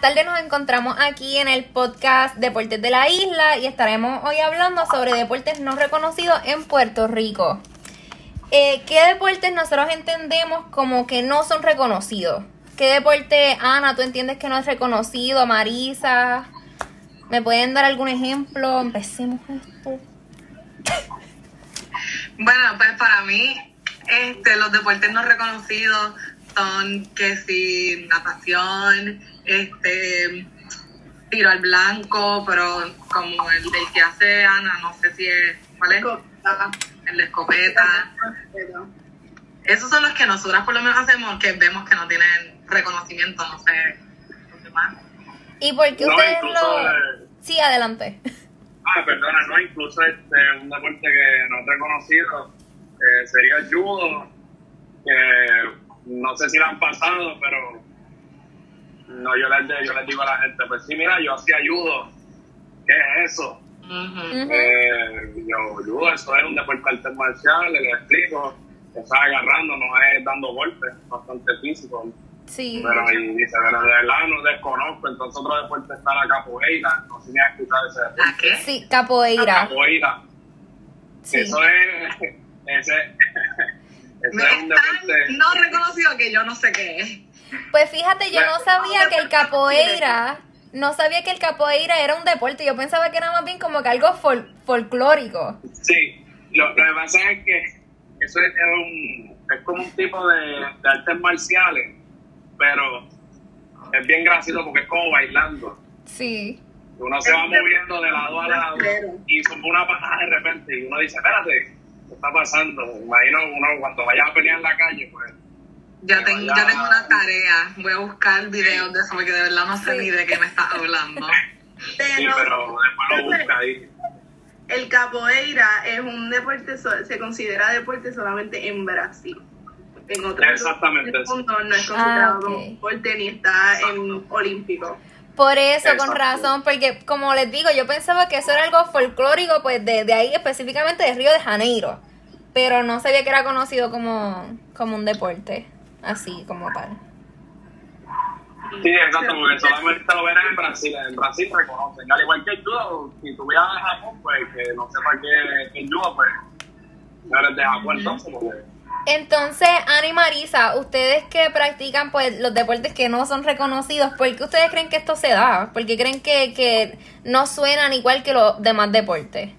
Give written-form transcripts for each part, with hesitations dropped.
tardes nos encontramos aquí en el podcast Deportes de la Isla y estaremos hoy hablando sobre deportes no reconocidos en Puerto Rico. ¿Qué deportes nosotros entendemos como que no son reconocidos? ¿Qué deporte, Ana, tú entiendes que no es reconocido? Marisa, ¿me pueden dar algún ejemplo? Empecemos esto. Bueno, pues para mí, los deportes no reconocidos son que si natación, tiro al blanco, pero como el del que hace Ana, no sé si es, ¿cuál es? El de escopeta. Esos son los que nosotras por lo menos hacemos, que vemos que no tienen reconocimiento, no sé, los demás. ¿Y por qué ustedes Sí, adelante. Perdona, no, incluso un deporte que no es reconocido sería el judo, que no sé si lo han pasado, pero no, yo les digo a la gente, pues sí, mira, yo hacía judo, ¿qué es eso? Judo, eso es un deporte arte marcial, les explico, estás agarrando, no es dando golpes, bastante físico. Sí. Pero y dice, pero de verdad no desconozco, entonces otro deporte está la capoeira, no sé si has escuchado ese deporte. ¿La qué? Sí, capoeira. La capoeira. Sí. Eso es, ese es un deporte no reconocido que yo no sé qué es. Pues fíjate, yo no sabía que el capoeira era un deporte, yo pensaba que era más bien como que algo folclórico. Sí, lo que pasa es que eso es como un tipo de artes marciales, pero es bien gracioso porque es como bailando. Sí. Uno se va moviendo de lado a lado y son una patada de repente y uno dice, espérate, ¿qué está pasando? Imagino uno cuando vaya a pelear en la calle, pues... Yo tengo una tarea, voy a buscar videos de eso porque de verdad no sé ni de qué me estás hablando. Sí, pero después lo busca ahí. El capoeira es un deporte, se considera deporte solamente en Brasil. En otros lugares del mundo no es considerado como deporte ni está en olímpico. Por eso, con razón, porque como les digo, yo pensaba que eso era algo folclórico, pues de ahí específicamente de Río de Janeiro, pero no sabía que era conocido como un deporte, así como tal. Sí, exacto, porque solamente lo ven en Brasil reconocen, al igual que el judo, si tú viajas a Japón, pues que no sepa que el judo, pues no eres de Japón entonces, porque... Entonces, Ana y Marisa, ustedes que practican pues los deportes que no son reconocidos, ¿por qué ustedes creen que esto se da? ¿Por qué creen que no suenan igual que los demás deportes?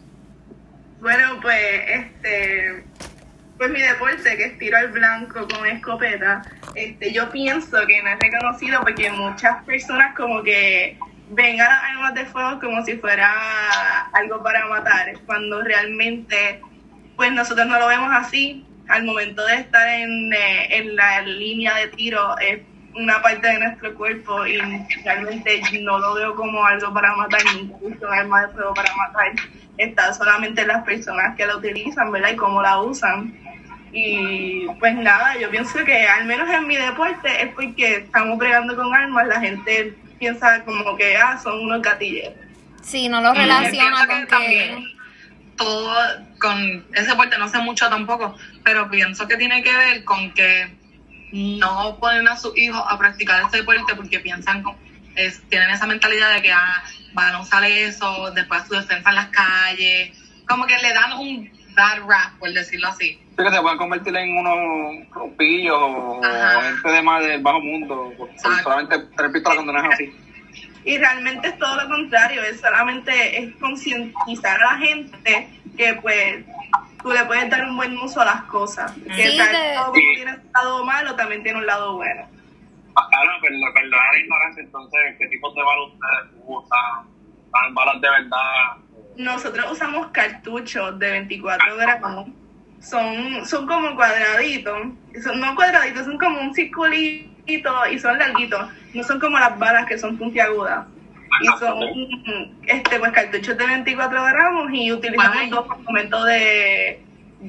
Bueno, pues pues mi deporte, que es tiro al blanco con escopeta, yo pienso que no es reconocido porque muchas personas como que ven a las armas de fuego como si fuera algo para matar, cuando realmente pues nosotros no lo vemos así. Al momento de estar en la línea de tiro es una parte de nuestro cuerpo y realmente no lo veo como algo para matar, nunca he visto un arma de fuego para matar. Está solamente las personas que la utilizan, ¿verdad? Y cómo la usan. Y pues nada, yo pienso que al menos en mi deporte es porque estamos bregando con armas, la gente piensa como que son unos gatilleros. Sí, no lo relaciona con que... Todo con ese deporte, no sé mucho tampoco, pero pienso que tiene que ver con que no ponen a sus hijos a practicar ese deporte porque piensan, tienen esa mentalidad de que van a usar eso, después su defensa en las calles, como que le dan un bad rap, por decirlo así. Sí, que se pueden convertir en unos pillos o gente de más del bajo mundo, porque solamente tener pistola cuando no es así. Y realmente es todo lo contrario, es concientizar a la gente que pues tú le puedes dar un buen uso a las cosas. Que todo como tiene un lado malo, también tiene un lado bueno. Perdona la ignorancia, entonces, ¿qué tipos de balas ustedes usan? ¿Balas de verdad? Nosotros usamos cartuchos de 24 gramos. Son como cuadraditos. No cuadraditos, son como un circulito y son larguitos. No son como las balas que son puntiagudas. Y son pues cartuchos de 24 gramos y utilizamos dos por momento de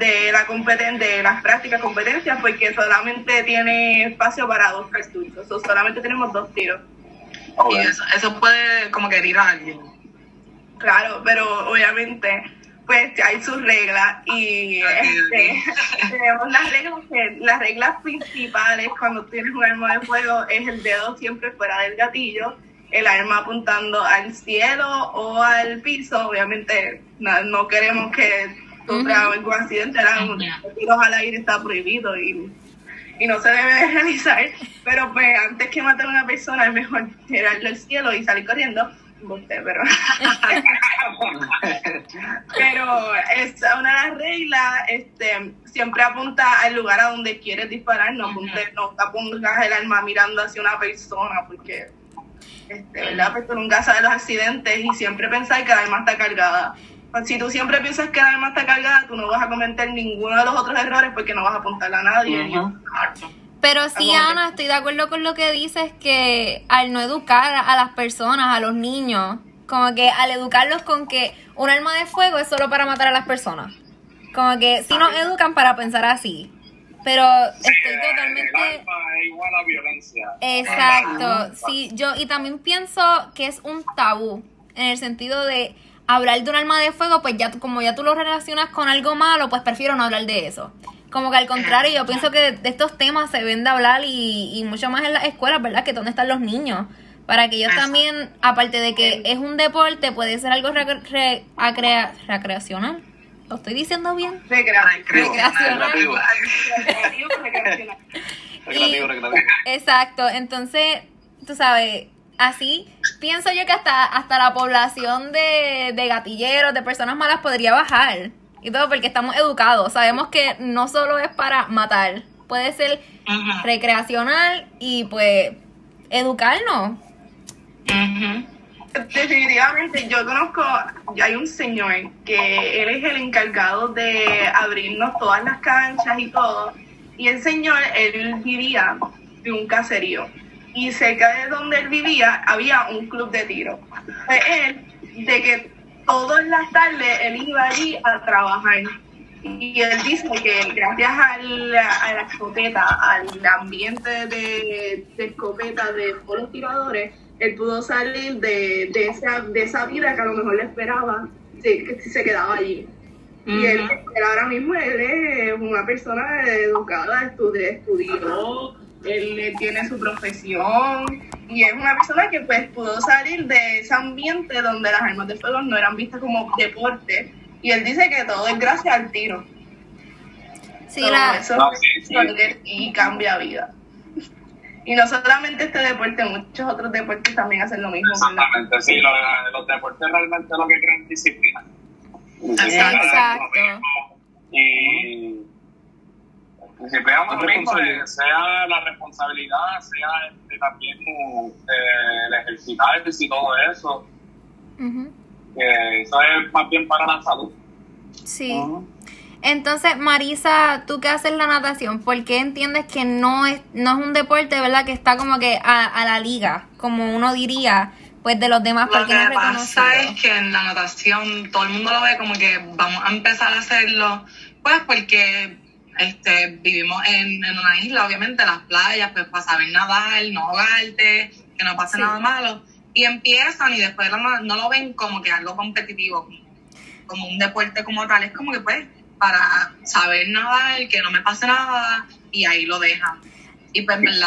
las prácticas competencias porque solamente tiene espacio para 2 cartuchos. Solamente tenemos 2 tiros. Y eso puede como que herir a alguien. Claro, pero obviamente pues hay sus reglas y tenemos las reglas principales cuando tienes un arma de fuego es el dedo siempre fuera del gatillo, el arma apuntando al cielo o al piso. Obviamente no queremos que sufra algún accidente, tiros al aire está prohibido y no se debe realizar, pero pues antes que matar a una persona es mejor tirarle al cielo y salir corriendo. Pero es una de las reglas, siempre apunta al lugar a donde quieres disparar, no pongas el arma mirando hacia una persona, porque ¿verdad? Pues tú nunca sabes los accidentes y siempre pensar que el arma está cargada. Si tú siempre piensas que el arma está cargada, tú no vas a cometer ninguno de los otros errores porque no vas a apuntar a nadie. Pero sí, Ana, estoy de acuerdo con lo que dices, que al no educar a las personas, a los niños, como que al educarlos con que un arma de fuego es solo para matar a las personas. Como que sí nos educan para pensar así. Pero estoy totalmente... El arma es igual a violencia. Exacto, sí, y también pienso que es un tabú, en el sentido de hablar de un arma de fuego, pues como ya tú lo relacionas con algo malo, pues prefiero no hablar de eso. Como que al contrario, yo pienso que de estos temas se deben de hablar y mucho más en las escuelas, ¿verdad? Que donde están los niños. Para que ellos también, aparte de que es un deporte, puede ser algo recreacional. ¿Lo estoy diciendo bien? Recreacional. Recreativo. Exacto, entonces, tú sabes, así pienso yo que hasta la población de gatilleros, de personas malas podría bajar. Y todo porque estamos educados. Sabemos que no solo es para matar. Puede ser recreacional y pues educarnos. Definitivamente, hay un señor que él es el encargado de abrirnos todas las canchas y todo. Y el señor, él vivía de un caserío. Y cerca de donde él vivía había un club de tiro. Pues todas las tardes él iba allí a trabajar y él dice que gracias a la escopeta, al ambiente de escopeta de todos los tiradores, él pudo salir de esa vida que a lo mejor le esperaba que se quedaba allí. Y él ahora mismo él es una persona educada, estudió, él tiene su profesión y es una persona que pues pudo salir de ese ambiente donde las armas de fuego no eran vistas como deporte, y él dice que todo es gracias al tiro. Sí, y cambia vida. Y no solamente este deporte, muchos otros deportes también hacen lo mismo. Exactamente, sí, los deportes realmente lo que crean disciplina. Exacto. Y si veamos lo mismo, sea la responsabilidad, sea también el ejercitarse y todo eso, que eso es más bien para la salud. Sí. Entonces, Marisa, tú que haces la natación, ¿por qué entiendes que no es un deporte, verdad, que está como que a la liga, como uno diría, pues de los demás? Lo que pasa es que en la natación todo el mundo lo ve como que vamos a empezar a hacerlo, pues porque vivimos en una isla, obviamente, las playas, pues para saber nadar, no ahogarte, que no pase nada malo, y empiezan y después no lo ven como que algo competitivo, como un deporte como tal, es como que pues para saber nadar, que no me pase nada, y ahí lo dejan. Y pues, ¿verdad?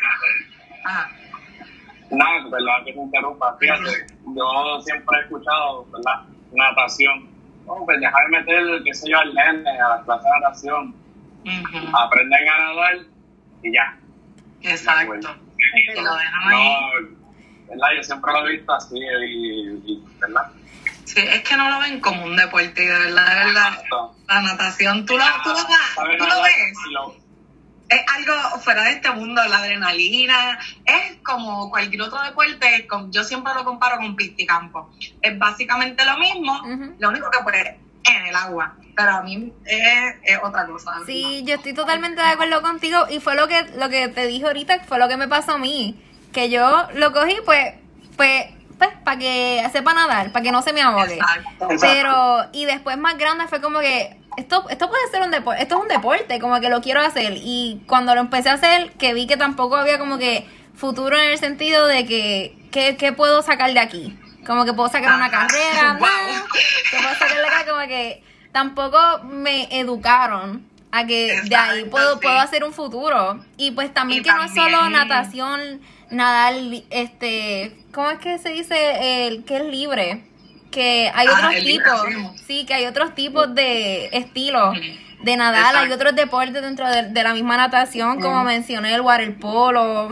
Nada, perdón que te interrumpa. Fíjate, yo siempre he escuchado, ¿verdad? Natación. Pues dejar de meter, qué sé yo, al nene a las clases de natación. Aprenden a nadar y ya. Exacto. Y lo dejan ahí. ¿Verdad? Yo siempre lo he visto así, ¿verdad? Sí, es que no lo ven como un deporte, y de verdad, la natación, tú lo ves. Es algo fuera de este mundo, la adrenalina, es como cualquier otro deporte, yo siempre lo comparo con piscicampo. Es básicamente lo mismo, lo único que pues en el agua, pero a mí es otra cosa. Sí, yo estoy totalmente de acuerdo contigo, y fue lo que te dije ahorita, fue lo que me pasó a mí, que yo lo cogí pues para que sepa nadar, para que no se me ahogue. Exacto. Pero, y después más grande fue como que esto puede ser un deporte, esto es un deporte, como que lo quiero hacer. Y cuando lo empecé a hacer, que vi que tampoco había como que futuro en el sentido de que ¿qué puedo sacar de aquí? como que puedo sacar una carrera, wow. que puedo sacar la carrera, como que tampoco me educaron a que de ahí puedo hacer un futuro. Y pues también que no es solo natación, nadar, ¿cómo es que se dice? El que es libre. Que hay otros tipos, sí, que hay otros tipos de estilos de nadar. Exacto. Hay otros deportes dentro de la misma natación, como mencioné, el waterpolo,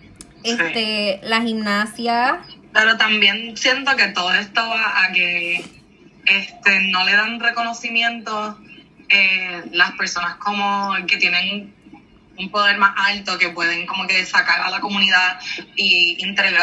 la gimnasia. Pero también siento que todo esto va a que no le dan reconocimiento las personas como que tienen un poder más alto, que pueden como que sacar a la comunidad y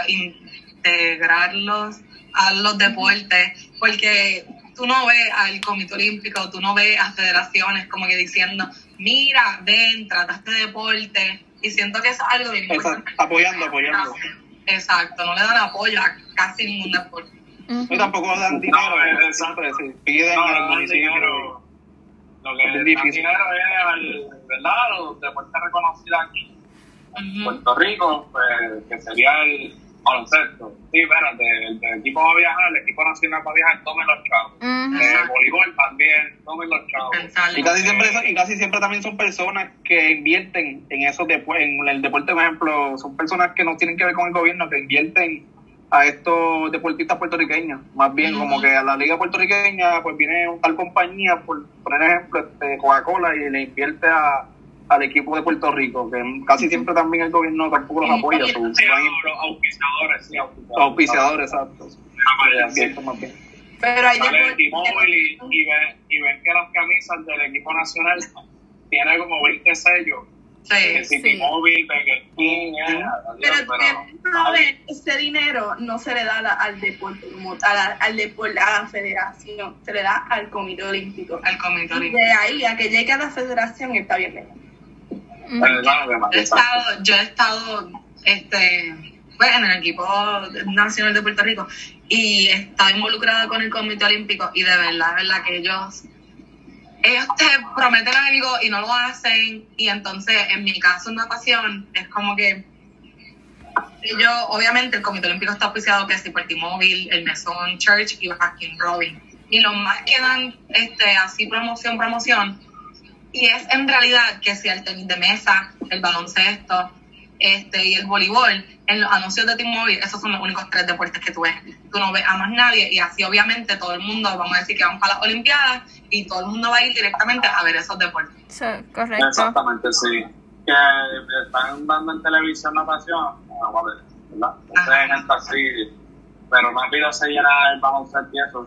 integrarlos a los deportes, porque tú no ves al Comité Olímpico, tú no ves a federaciones como que diciendo, mira, ven, trata este deporte, y siento que eso es algo bien importante. Apoyando. Exacto, no le dan apoyo a casi ningún deporte. Y tampoco dan dinero, piden al municipio. Lo que dan dinero es ¿verdad? Los deportes reconocidos aquí en Puerto Rico, pues, que sería el baloncesto. Sí, espérate, el equipo va a viajar, el equipo nacional va a viajar, tomen los chavos. El voleibol también, tomen los chavos. Y casi siempre también son personas que invierten en esos deportes, en el deporte, por ejemplo, son personas que no tienen que ver con el gobierno, que invierten a estos deportistas puertorriqueños, más bien como que a la liga puertorriqueña pues viene tal compañía, por poner ejemplo, Coca-Cola, y le invierte al equipo de Puerto Rico, que casi siempre también el gobierno tampoco los apoya. Sí, los auspiciadores, exacto. Más bien. Pero hay T-Mobile y ven que las camisas del equipo nacional tienen como 20 sellos. Sí. T-Mobile, Burger King, pero ese dinero no se le da al deporte, como a la federación, se le da al Comité Olímpico. Y de ahí a que llegue a la federación está bien lejos. Yo he estado en el equipo nacional de Puerto Rico y he estado involucrada con el Comité Olímpico, y de verdad que ellos te prometen algo y no lo hacen, y entonces en mi caso en natación es como que ellos, obviamente el Comité Olímpico está auspiciado que si por T-Mobile, el Mason Church y Baskin Robbins, y los más que dan así promoción, y es en realidad que si el tenis de mesa, el baloncesto y el voleibol, en los anuncios de T-Mobile, esos son los únicos 3 deportes que tú ves. Tú no ves a más nadie, y así obviamente todo el mundo, vamos a decir que van para las Olimpiadas, y todo el mundo va a ir directamente a ver esos deportes. Sí, correcto. Exactamente, sí. Que están dando en televisión natación, ¿verdad? Entonces gente así, pero rápido se llena el baloncesto y eso.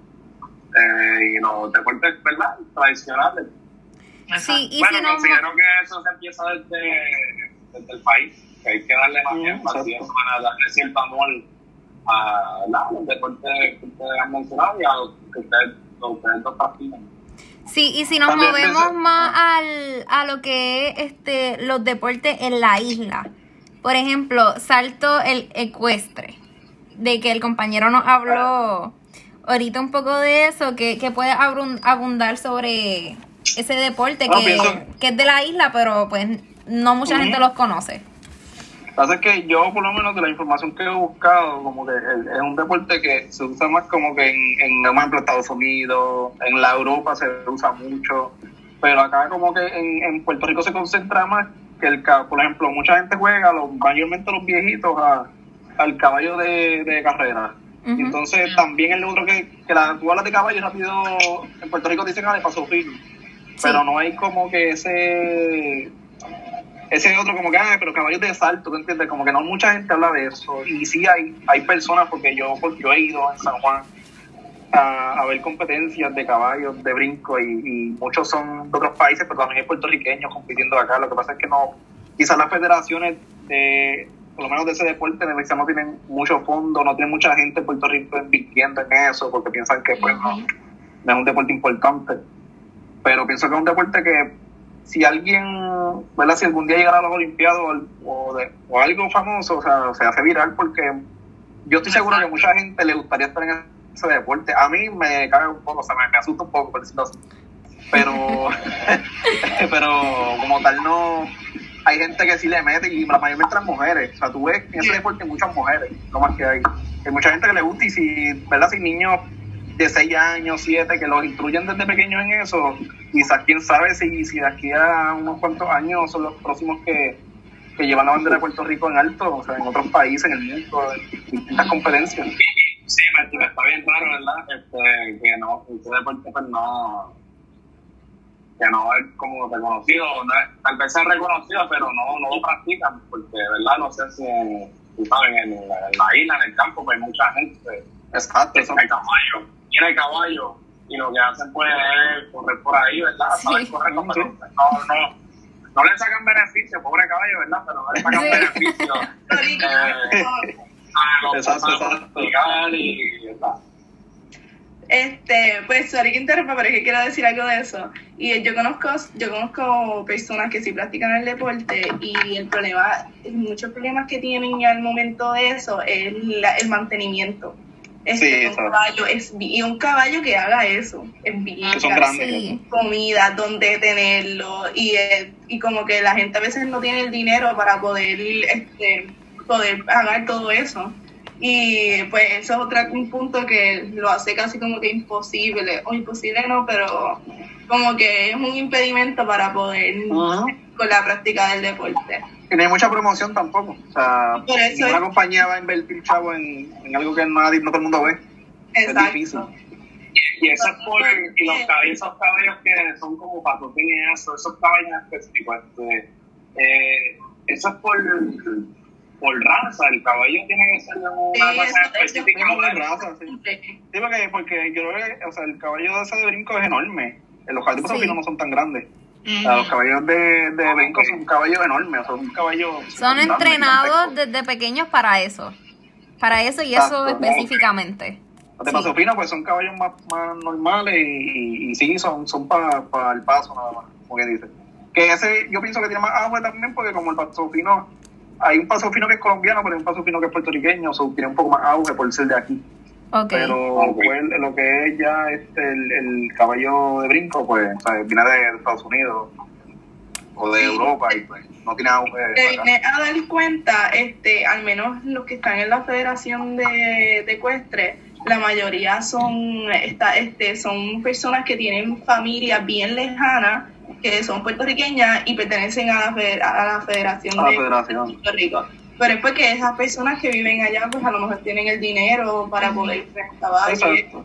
Y los deportes, ¿verdad? Tradicionales. Sí, y bueno, si no, considero que eso se empieza desde el país, que hay que darle más énfasis para darle cierto amor a los deportes que ustedes han mencionado y a los que ustedes dos practican. Sí, y si nos también movemos más a lo que es los deportes en la isla, por ejemplo, salto el ecuestre, de que el compañero nos habló ahorita un poco de eso, que puede abundar sobre ese deporte que es de la isla, pero pues no mucha gente los conoce. Lo que pasa es que yo, por lo menos de la información que he buscado, como que es un deporte que se usa más como que en por ejemplo, Estados Unidos, en la Europa se usa mucho, pero acá como que en Puerto Rico se concentra más que por ejemplo, mucha gente juega, mayormente los viejitos, al caballo de carrera. Y entonces también el otro que tú hablas de caballo rápido, en Puerto Rico dicen le pasó fino. Pero no hay como que ese otro como que, pero caballos de salto, ¿tú entiendes? Como que no mucha gente habla de eso. Y sí hay personas, porque yo he ido en San Juan a ver competencias de caballos, de brinco, y muchos son de otros países, pero también hay puertorriqueños compitiendo acá. Lo que pasa es que no, quizás las federaciones por lo menos de ese deporte en el examen no tienen mucho fondo, no tienen mucha gente en Puerto Rico invirtiendo en eso, porque piensan que pues no es un deporte importante. Pero pienso que es un deporte que si alguien, ¿verdad? Si algún día llegara a los Olimpiadas o algo famoso, o sea, se hace viral, porque yo estoy seguro que mucha gente le gustaría estar en ese deporte. A mí me cae un poco, o sea, me asusta un poco, por decirlo así. Pero como tal no hay gente que sí le mete y la mayoría de las mujeres. O sea, tú ves en ese deporte muchas mujeres, no más que hay. Hay mucha gente que le gusta y si, ¿verdad? Si niños de 6 años, 7, que los instruyen desde pequeños en eso, quizás quién sabe si de aquí a unos cuantos años son los próximos que llevan la bandera de Puerto Rico en alto, o sea, en otros países, en el mundo, en distintas competencias. Sí, me está bien raro, ¿verdad? Que no, este deporte pues no es como reconocido, no es, tal vez sea reconocido, pero no lo practican, porque, ¿verdad? No sé si, tú sabes, en la isla, en el campo, pues mucha gente. Exacto, tiene caballo, y lo que hacen pues es correr por ahí, ¿verdad? Sí. Saben correr, pero no le sacan beneficio, pobre caballo, ¿verdad? Pero no le sacan beneficio a los Exacto. Y ¿verdad? Pues sorry que interrumpa, pero es que quiero decir algo de eso. Y yo conozco personas que sí practican el deporte y muchos problemas que tienen al momento de eso es el mantenimiento. Un caballo que haga eso es bien, que son grandes. Sí. comida, donde tenerlo y como que la gente a veces no tiene el dinero para poder pagar todo eso. Y pues eso es un punto que lo hace casi como que imposible, o imposible no, pero como que es un impedimento para poder con la práctica del deporte. Y no hay mucha promoción tampoco, o sea, Por eso ninguna compañía va a invertir chavo en algo que no todo el mundo ve. Exacto. Es difícil. Y eso es esos caballos que son como patrocinios, esos caballos específicos, eso es por raza, el caballo tiene que ser una raza específica. Sí, porque yo creo que, o sea, el caballo de ese de brinco es enorme. Los caballos de Pasofino no son tan grandes. O sea, los caballos de brinco son caballos enormes, o sea, un caballo... Son entrenados desde pequeños para eso y eso específicamente. Los de Pasofino pues son caballos más normales y sí, son para el paso nada más, como que dice. Que ese yo pienso que tiene más auge también porque como el Pasofino, hay un Pasofino que es colombiano, pero hay un Pasofino que es puertorriqueño, o sea, tiene un poco más auge por ser de aquí. Okay. Pero pues, lo que es ya el caballo de brinco, pues, o sea, viene de Estados Unidos o de Europa y pues no tiene auge. Te vine a dar cuenta, al menos los que están en la Federación de Ecuestre, la mayoría son personas que tienen familias bien lejanas, que son puertorriqueñas y pertenecen a la Federación de Puerto Rico. Pero es porque esas personas que viven allá, pues a lo mejor tienen el dinero para poder trabajar. Exacto.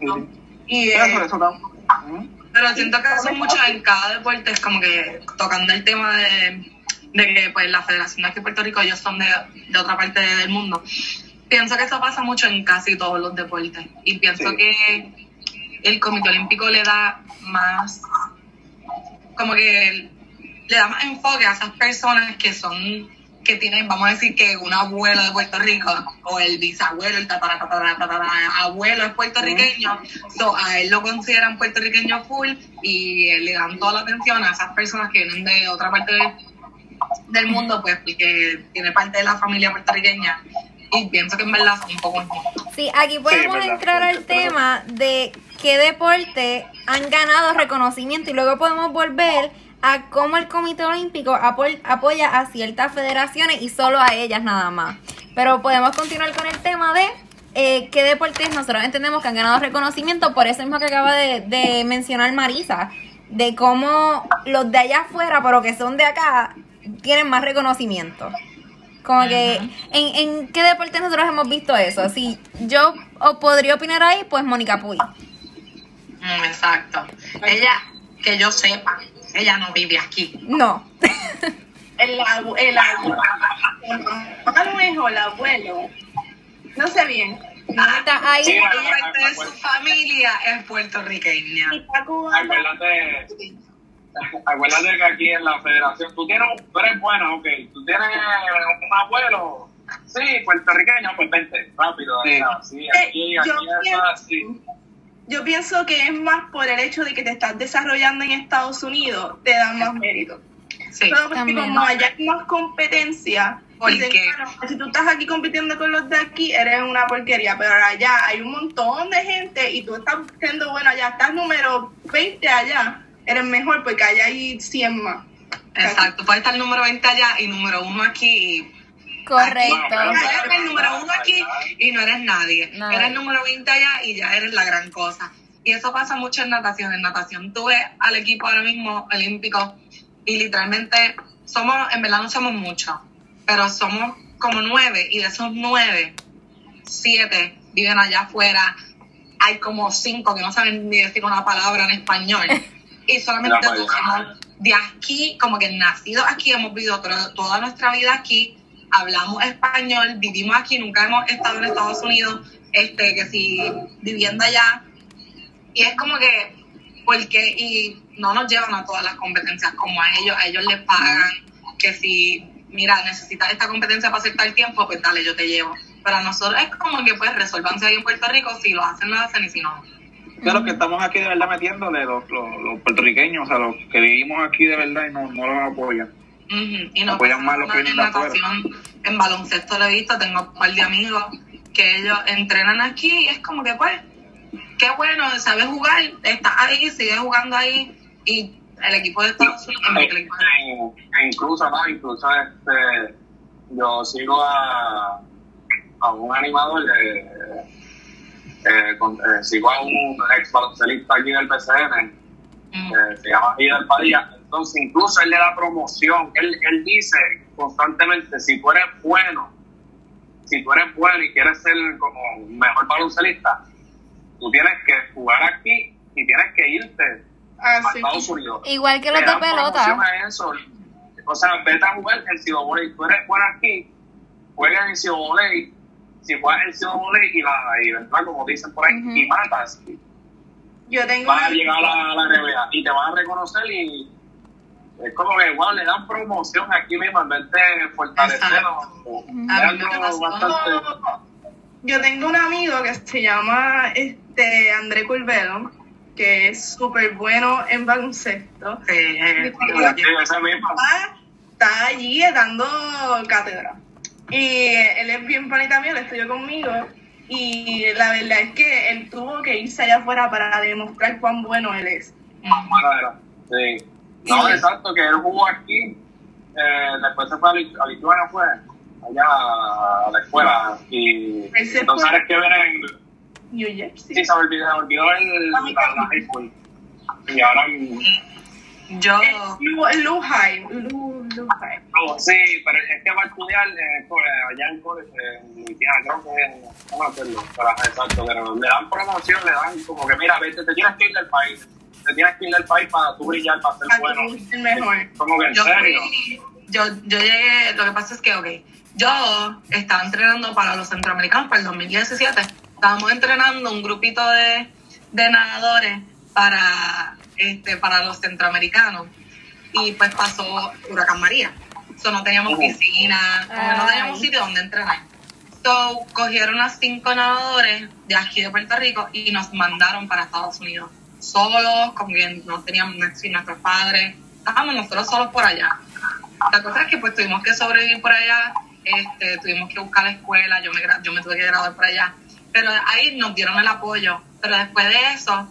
Pero siento que son mucho en cada deporte, es como que tocando el tema de que pues la Federación de aquí de Puerto Rico, ellos son de otra parte del mundo. Pienso que eso pasa mucho en casi todos los deportes. Y pienso que el Comité Olímpico le da más, como que le da más enfoque a esas personas que tienen, vamos a decir que un abuelo de Puerto Rico, o el bisabuelo, el abuelo es puertorriqueño, a él lo consideran puertorriqueño full y le dan toda la atención a esas personas que vienen de otra parte del mundo, pues porque tiene parte de la familia puertorriqueña. Y pienso que en verdad son un poco injustos. Sí, aquí podemos entrar al tema de qué deporte han ganado reconocimiento y luego podemos volver a cómo el Comité Olímpico apoya a ciertas federaciones y solo a ellas nada más. Pero podemos continuar con el tema de qué deportes nosotros entendemos que han ganado reconocimiento, por eso mismo que acaba de mencionar Marisa, de cómo los de allá afuera, pero que son de acá, tienen más reconocimiento. Como que, ¿en qué deporte nosotros hemos visto eso? Si yo podría opinar ahí, pues Mónica Puy. Exacto. Ella, que yo sepa, ella no vive aquí. No. El abuelo, no sé bien. Está ahí. Sí, parte de su familia es puertorriqueña. Acuérdate que aquí en la federación tú eres bueno, ok, tú tienes un abuelo, sí, puertorriqueño, pues vente, rápido, sí, aquí así. Yo pienso que es más por el hecho de que te estás desarrollando en Estados Unidos, te dan más mérito. Sí, pero porque como allá hay más competencia, porque si tú estás aquí compitiendo con los de aquí, eres una porquería, pero allá hay un montón de gente y tú estás siendo bueno allá, estás número 20 allá, eres mejor porque allá hay 100 más. Exacto, puede estar número 20 allá y número 1 aquí. Y Correcto. eres el número 1 aquí y no eres nadie. No. Eres el número 20 allá y ya eres la gran cosa. Y eso pasa mucho en natación. En natación tú ves al equipo ahora mismo olímpico y literalmente en verdad no somos muchos, pero somos como 9 y de esos 9, 7 viven allá afuera. Hay como 5 que no saben ni decir una palabra en español. Y solamente somos de aquí, como que nacidos aquí, hemos vivido toda nuestra vida aquí, hablamos español, vivimos aquí, nunca hemos estado en Estados Unidos, que si viviendo allá. Y es como que, porque, y no nos llevan a todas las competencias como a ellos les pagan, que si, mira, necesitas esta competencia para hacer tal tiempo, pues dale, yo te llevo. Pero a nosotros es como que pues resolvanse ahí en Puerto Rico, si lo hacen, lo hacen, y si no. De los que estamos aquí de verdad metiéndole, los puertorriqueños, o sea, los que vivimos aquí de verdad y no los apoyan. Y no apoyan más los que vienen en de afuera. natación, en baloncesto lo he visto, tengo un par de amigos que ellos entrenan aquí y es como que pues, qué bueno, sabes jugar, estás ahí, sigues jugando ahí y el equipo de Estados Unidos... Incluso yo sigo a un animador, sigo a un ex baloncelista aquí del PCN, se llama Hidel Padilla. Entonces incluso él le da promoción, él dice constantemente, si tú eres bueno y quieres ser como un mejor baloncelista, tú tienes que jugar aquí y tienes que irte a Estados Unidos. Igual que los de pelota. Eso. O sea, vete a jugar en Cido Voley. Tú eres bueno aquí, juegas en Cido Voley. Si juegas en Cido Voley y ¿verdad? Como dicen por ahí, y matas, Yo tengo vas a llegar a la NBA y te van a reconocer y es como que igual le dan promoción aquí mismo en vez de fortalecernos. Yo tengo un amigo que se llama André Curvelo, que es súper bueno en baloncesto. Sí, ese mismo. Está allí dando cátedra. Y él es bien panita mío, él estudió conmigo. Y la verdad es que él tuvo que irse allá afuera para demostrar cuán bueno él es. Bueno, era. Sí. No, exacto, que él jugó aquí. Después se fue a Lituania, fue allá a la escuela. Y entonces sabes que ven en New Jersey. Sí, se me olvidó la high school. Y ahora Lou High. No, sí, pero es que va a estudiar allá en college, creo que no me acuerdo, pero exacto, pero le dan promoción, le dan como que mira, vete, te tienes que ir del país. Te tienes que ir del país para tú brillar, para ser bueno. Mejor. Como que en serio. Yo llegué, lo que pasa es que, yo estaba entrenando para los centroamericanos para el 2017. Estábamos entrenando un grupito de nadadores para los centroamericanos. Y pues pasó Huracán María. No teníamos piscina, no teníamos sitio donde entrenar. Cogieron a 5 nadadores de aquí de Puerto Rico y nos mandaron para Estados Unidos. Solos, como que no teníamos nuestros padres, estábamos nosotros solos por allá. La cosa es que pues tuvimos que sobrevivir por allá, tuvimos que buscar la escuela, yo me tuve que graduar por allá, pero ahí nos dieron el apoyo. Pero después de eso,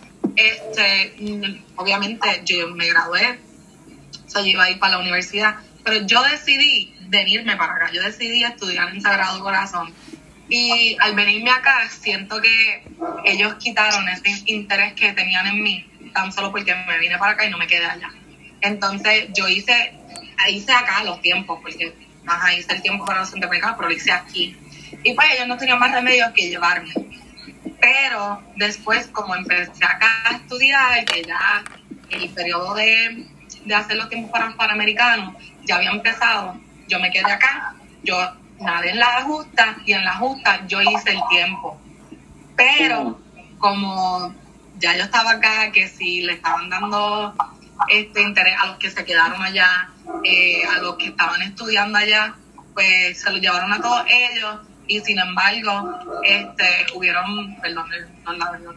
obviamente yo me gradué, yo iba a ir para la universidad, pero yo decidí venirme para acá, yo decidí estudiar en Sagrado Corazón. Y al venirme acá, siento que ellos quitaron ese interés que tenían en mí, tan solo porque me vine para acá y no me quedé allá. Entonces, yo hice acá los tiempos, porque hice el tiempo para los centroamericanos, pero lo hice aquí. Y pues ellos no tenían más remedio que llevarme. Pero después, como empecé acá a estudiar, que ya el periodo de hacer los tiempos para los panamericanos ya había empezado, yo me quedé acá, yo nadé en la justa y en la justa yo hice el tiempo. Pero como ya yo estaba acá, que si le estaban dando interés a los que se quedaron allá, a los que estaban estudiando allá, pues se lo llevaron a todos ellos. Y sin embargo, hubieron, perdón, no la verdad,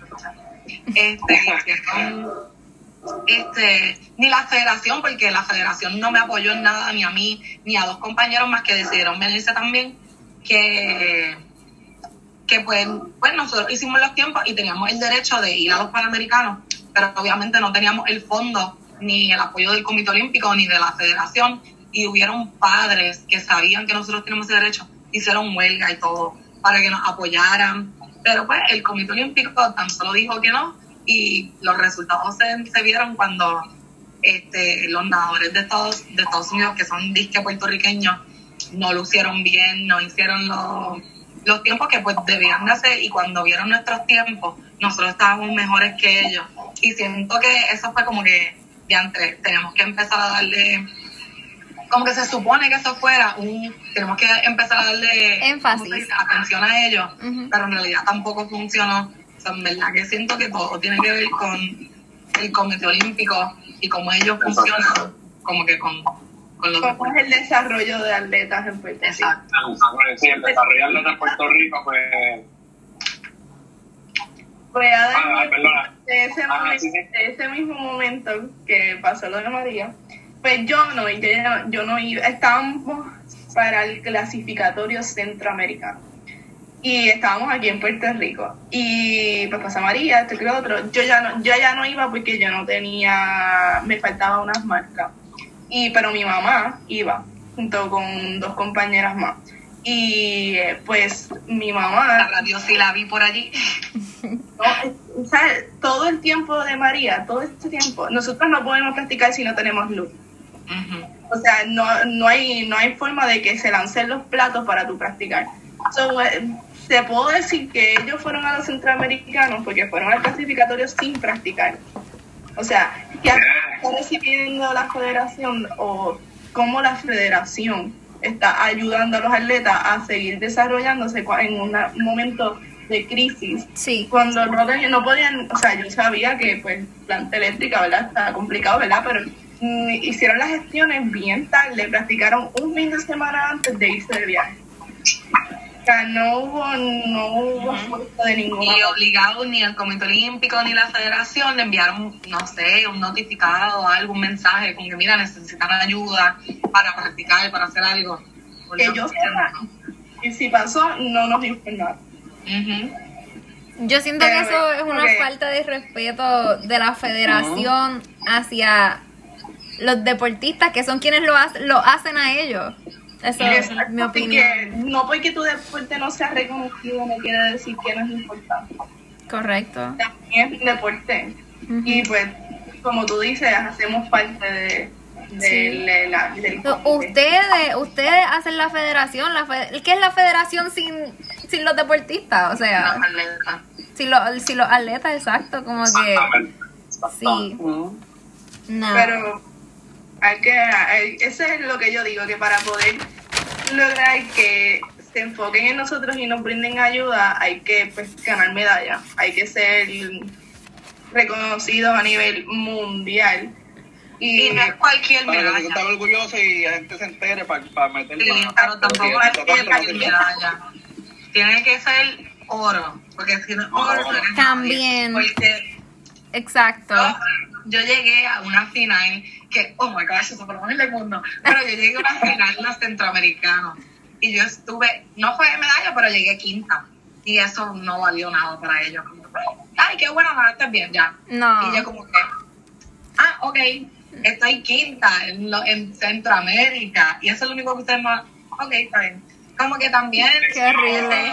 ni la federación, porque la federación no me apoyó en nada, ni a mí, ni a 2 compañeros más que decidieron venirse también, que pues nosotros hicimos los tiempos y teníamos el derecho de ir a los Panamericanos, pero obviamente no teníamos el fondo ni el apoyo del Comité Olímpico, ni de la Federación, y hubieron padres que sabían que nosotros tenemos ese derecho, hicieron huelga y todo para que nos apoyaran, pero pues el Comité Olímpico tan solo dijo que no, y los resultados se vieron cuando los nadadores de Estados Unidos, que son disque puertorriqueños, no lucieron bien, no hicieron los tiempos que pues debían de hacer, y cuando vieron nuestros tiempos, nosotros estábamos mejores que ellos, y siento que eso fue como que tenemos que empezar a darle, como que se supone que eso fuera tenemos que empezar a darle énfasis, atención a ellos, uh-huh. Pero en realidad tampoco funcionó. O sea, en verdad que siento que todo tiene que ver con el Comité Olímpico y cómo ellos funcionan, como que con los ¿Cómo es el desarrollo de atletas en Puerto Rico? Exacto. Sí, el desarrollo de atletas en Puerto Rico, pues... Pues perdona. de ese mismo momento que pasó lo de María, pues yo no iba, estábamos para el clasificatorio centroamericano y estábamos aquí en Puerto Rico y pues pasó María, esto que lo otro, yo ya no iba porque yo no tenía, me faltaban unas marcas, pero mi mamá iba junto con 2 compañeras más. Y pues mi mamá... Dios, sí la vi por allí. No, ¿sabes? Todo el tiempo de María, todo este tiempo, nosotros no podemos practicar si no tenemos luz. Uh-huh. O sea, no hay forma de que se lancen los platos para tú practicar. Te puedo decir que ellos fueron a los centroamericanos porque fueron al clasificatorio sin practicar. O sea, ¿qué está recibiendo la federación o cómo la federación está ayudando a los atletas a seguir desarrollándose en un momento de crisis? Sí. Cuando no podían, o sea, yo sabía que pues planta eléctrica, ¿verdad? Está complicado, ¿verdad? Pero hicieron las gestiones bien tarde, practicaron un fin de semana antes de irse de viaje. O sea, no hubo fuerza de ninguna. Ni obligado ni el Comité Olímpico ni la Federación le enviaron, no sé, un notificado, algún mensaje con que mira, necesitan ayuda para practicar, para hacer algo. Que yo sepa, y si pasó, no nos informaron. Uh-huh. Yo siento que eso es una falta de respeto de la federación hacia los deportistas, que son quienes lo hacen a ellos. Eso es mi opinión. No porque tu deporte no sea reconocido no quiere decir que no es importante. Correcto. También es un deporte. Uh-huh. Y pues, como tú dices, hacemos parte del ustedes hacen la federación. ¿Qué es la federación sin los deportistos? O sea, los atletas. Sin los atletas, exacto. Como que sí. No. Pero eso es lo que yo digo, que para poder lograr que se enfoquen en nosotros y nos brinden ayuda, hay que pues ganar medallas, hay que ser reconocidos a nivel mundial. Y no es cualquier medalla. Para que estar orgulloso y la gente se entere para meterle. Sí, pero tampoco es cualquier medalla. Tiene que ser oro, porque si no es oro, también. Porque exacto. Yo llegué a una final que, oh my gosh, eso fue lo mejor del mundo, pero yo llegué a una final de los centroamericanos y yo estuve, no fue de medalla, pero llegué quinta y eso no valió nada para ellos. Como que, ay, qué bueno, no, estás bien, ya. No. Y yo como que, ok, estoy quinta en Centroamérica y eso es lo único que ustedes más, ok, está bien. Como que también... Qué horrible.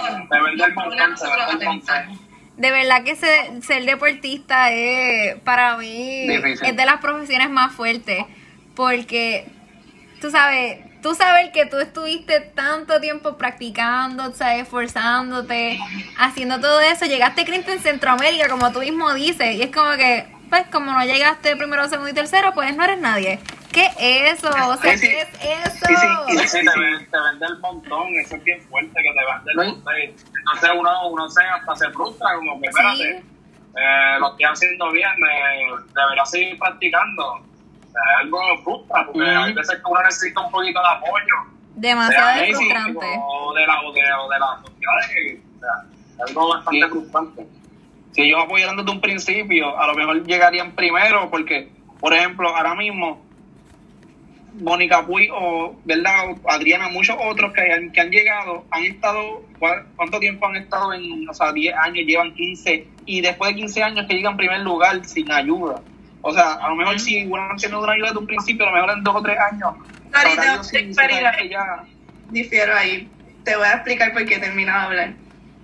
De verdad que ser deportista es, para mí, difícil. Es de las profesiones más fuertes, porque tú sabes que tú estuviste tanto tiempo practicando, ¿sabes? Esforzándote, haciendo todo eso, llegaste quinto en Centroamérica, como tú mismo dices, y es como que, pues, como no llegaste primero, segundo y tercero, pues no eres nadie. ¿Qué es eso? O sea, sí, ¿qué es eso? Sí, te vende el montón, eso es bien fuerte, que te vende el montón. Entonces uno hasta se frustra, como que espérate, lo estoy haciendo bien, debería seguir practicando. Algo frustra, porque hay veces que uno necesita un poquito de apoyo. Demasiado frustrante. O de la sociedad, algo bastante frustrante. Si ellos apoyaran desde un principio, a lo mejor llegarían primero, porque, por ejemplo, ahora mismo, Mónica Puy o, ¿verdad? Adriana, muchos otros que han llegado, han estado, ¿cuánto tiempo han estado en, 10 años, llevan 15, y después de 15 años que llegan en primer lugar sin ayuda. O sea, a lo mejor si hubieran tenido una ayuda desde un principio, a lo mejor en 2 o 3 años. Difiero ahí. Te voy a explicar por qué he terminado de hablar.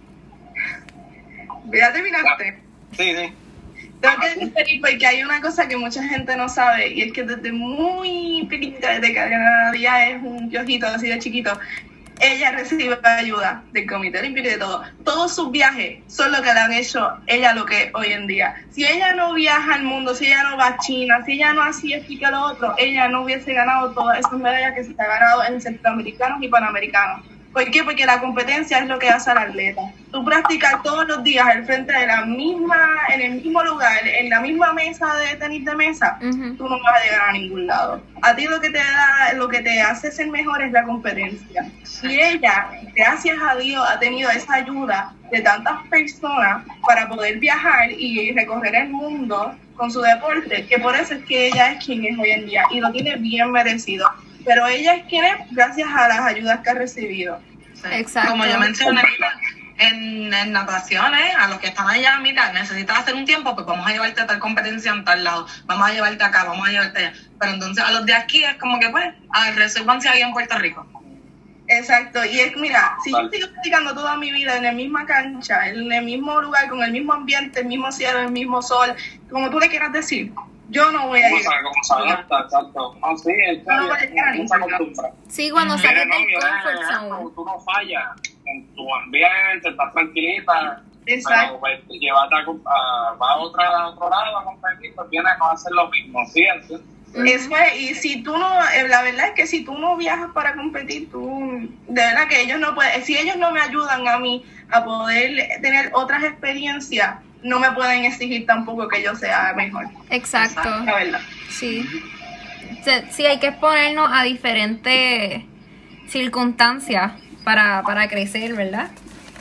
¿Ya terminaste? Sí. Tengo que diferir porque hay una cosa que mucha gente no sabe, y es que desde muy pequeñita, desde que cada día es un piojito así de chiquito, ella recibe ayuda del Comité Olímpico y de todo. Todos sus viajes son lo que le han hecho ella lo que es hoy en día. Si ella no viaja al mundo, si ella no va a China, si ella no hacía esto y lo otro, ella no hubiese ganado todas esas medallas que se ha ganado en centroamericanos y panamericanos. ¿Por qué? Porque la competencia es lo que hace al atleta. Tú practicas todos los días al frente de en el mismo lugar, en la misma mesa de tenis de mesa, tú no vas a llegar a ningún lado. A ti lo que te hace ser mejor es la competencia. Y ella, gracias a Dios, ha tenido esa ayuda de tantas personas para poder viajar y recorrer el mundo con su deporte, que por eso es que ella es quien es hoy en día y lo tiene bien merecido. Pero ella es quien es gracias a las ayudas que ha recibido. Sí. Exacto. Como yo mencioné en nataciones, a los que están allá, mira, necesitas hacer un tiempo, pues vamos a llevarte a tal competencia en tal lado, vamos a llevarte acá, vamos a llevarte allá. Pero entonces a los de aquí es como que, pues, resérvanse ahí en Puerto Rico. Exacto, y es, mira, si yo sigo practicando toda mi vida en la misma cancha, en el mismo lugar, con el mismo ambiente, el mismo cielo, el mismo sol, como tú le quieras decir, yo no voy a llegar. Como se adapta, exacto. Sí, no voy a llegar a ningún lado. Sí, cuando sales del comfort zone. Tú no fallas en tu ambiente, estás tranquilita. Exacto. Pero pues, llévate va a otro lado a competir, pues vienes a hacer lo mismo, ¿sí? Eso es, y si tú no, la verdad es que si tú no viajas para competir, tú, de verdad que ellos no pueden, si ellos no me ayudan a mí a poder tener otras experiencias, no me pueden exigir tampoco que yo sea mejor. Exacto. La verdad. Sí. Sí, hay que exponernos a diferentes circunstancias para crecer, ¿verdad?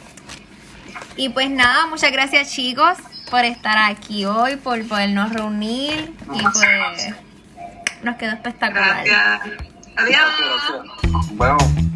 Y pues nada, muchas gracias chicos por estar aquí hoy, por podernos reunir y pues nos quedó espectacular. Gracias. Adiós. Bueno.